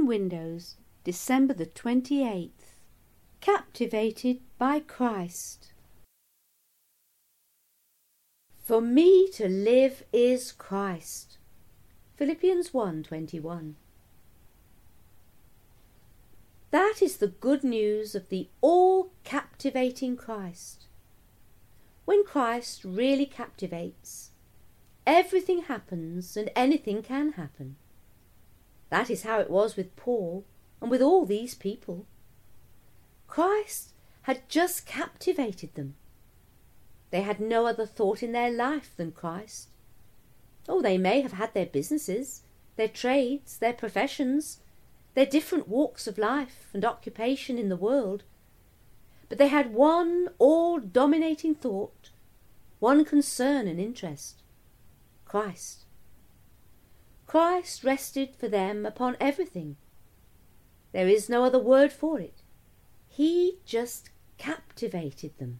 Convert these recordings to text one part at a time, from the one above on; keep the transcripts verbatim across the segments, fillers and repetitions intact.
Open Windows, December the twenty-eighth. Captivated by Christ. For me to live is Christ. Philippians one twenty-one. That is the good news of the all-captivating Christ. When Christ really captivates, everything happens and anything can happen. That is how it was with Paul and with all these people. Christ had just captivated them. They had no other thought in their life than Christ. Oh, they may have had their businesses, their trades, their professions, their different walks of life and occupation in the world, but they had one all-dominating thought, one concern and interest: Christ. Christ rested for them upon everything. There is no other word for it. He just captivated them.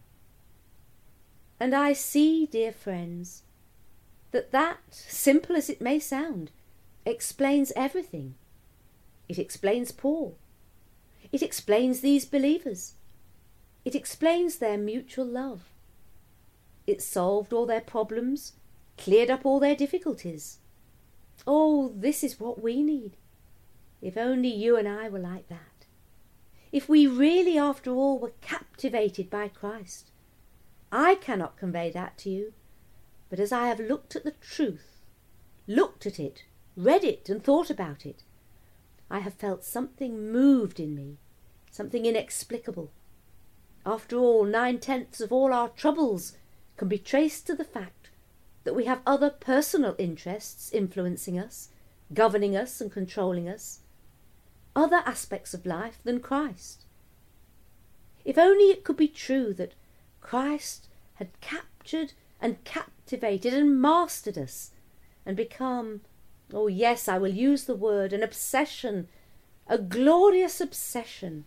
And I see, dear friends, that that, simple as it may sound, explains everything. It explains Paul. It explains these believers. It explains their mutual love. It solved all their problems, cleared up all their difficulties. Oh, this is what we need. If only you and I were like that. If we really, after all, were captivated by Christ. I cannot convey that to you, but as I have looked at the truth, looked at it, read it and thought about it, I have felt something moved in me, something inexplicable. After all, nine-tenths of all our troubles can be traced to the fact that we have other personal interests influencing us, governing us and controlling us, other aspects of life than Christ. If only it could be true that Christ had captured and captivated and mastered us and become, oh yes, I will use the word, an obsession, a glorious obsession.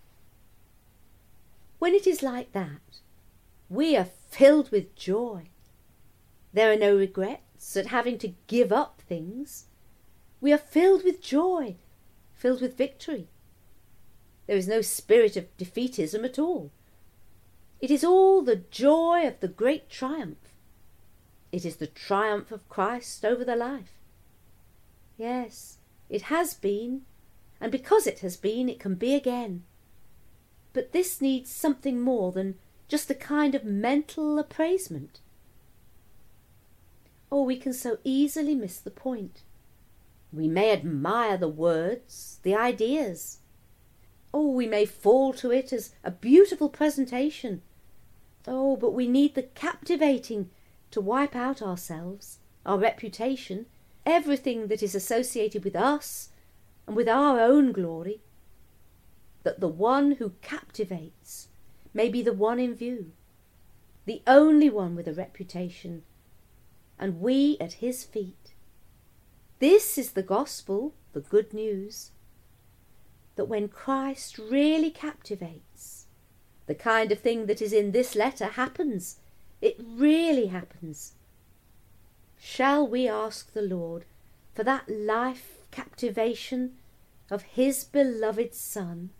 When it is like that, we are filled with joy. There are no regrets at having to give up things. We are filled with joy, filled with victory. There is no spirit of defeatism at all. It is all the joy of the great triumph. It is the triumph of Christ over the life. Yes, it has been, and because it has been, it can be again. But this needs something more than just a kind of mental appraisement. Oh, we can so easily miss the point. We may admire the words, the ideas. Oh, we may fall to it as a beautiful presentation. Oh, but we need the captivating to wipe out ourselves, our reputation, everything that is associated with us and with our own glory, that the one who captivates may be the one in view, the only one with a reputation, and we at his feet. This is the gospel, the good news, that when Christ really captivates, the kind of thing that is in this letter happens. It really happens. Shall we ask the Lord for that life captivation of his beloved Son?